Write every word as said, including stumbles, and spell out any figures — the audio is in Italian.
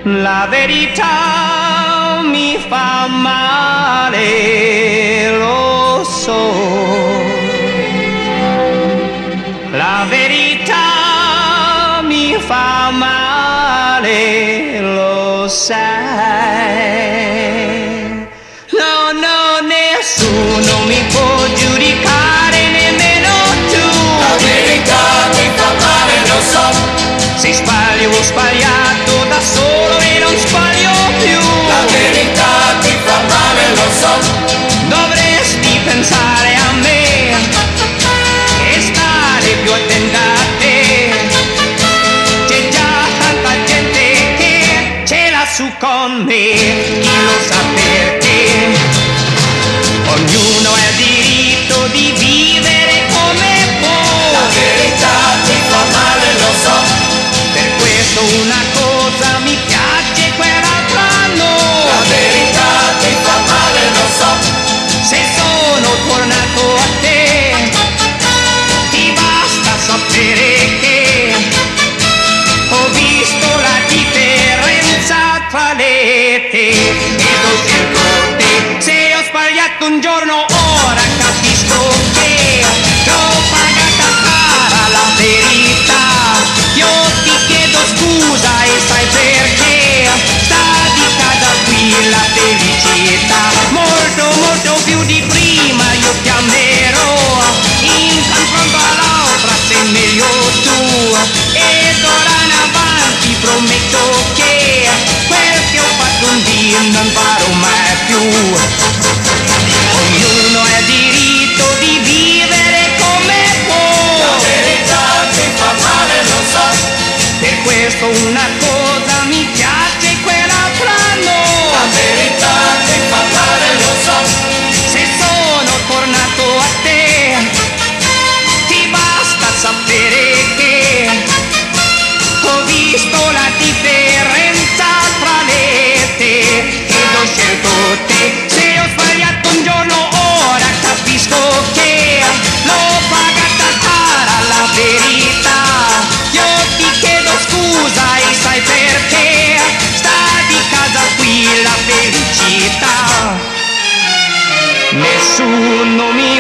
La verità mi fa male, lo so. La verità mi fa male, lo sai. No, no, nessuno mi può giudicare, nemmeno tu. La verità mi fa male, lo so. Se sbaglio ho sbagliato da solo e non sbaglio più. La verità ti fa male, lo so. Dovresti pensare a me e stare più attenta a te. C'è già tanta gente che ce l'ha su con me, chi lo sa perché. Ognuno ha il diritto di vivere come può. La verità ti fa male, lo so. Per questo una cosa mi piace, quell'altra no. La verità ti fa male, lo so. Se sono tornato a te, ti basta sapere che ho visto la differenza tra le te ed ho scelto te. Se ho sbagliato un giorno, ora capisco che l'ho pagata cara la verità. Io ti chiedo scusa e sai perché. Sta di casa qui la felicità. Molto molto più di prima io ti amerò. In confronto all'altra sei meglio tu. Ed ora in avanti prometto che quel che ho fatto un dì non farò mai più. Ognuno ha il diritto di vivere come può. La verità ti fa male, lo so. Per questo una cosa mi piace, quell'altra no. La verità ti fa male, lo so. Se sono tornato a te, ti basta sapere che ho visto la differenza tra le te ed ho scelto te. Se ho sbagliato un giorno, ora capisco che l'ho pagata cara la verità. Io ti chiedo scusa e sai perché. Sta di casa qui la felicità. Nessuno mi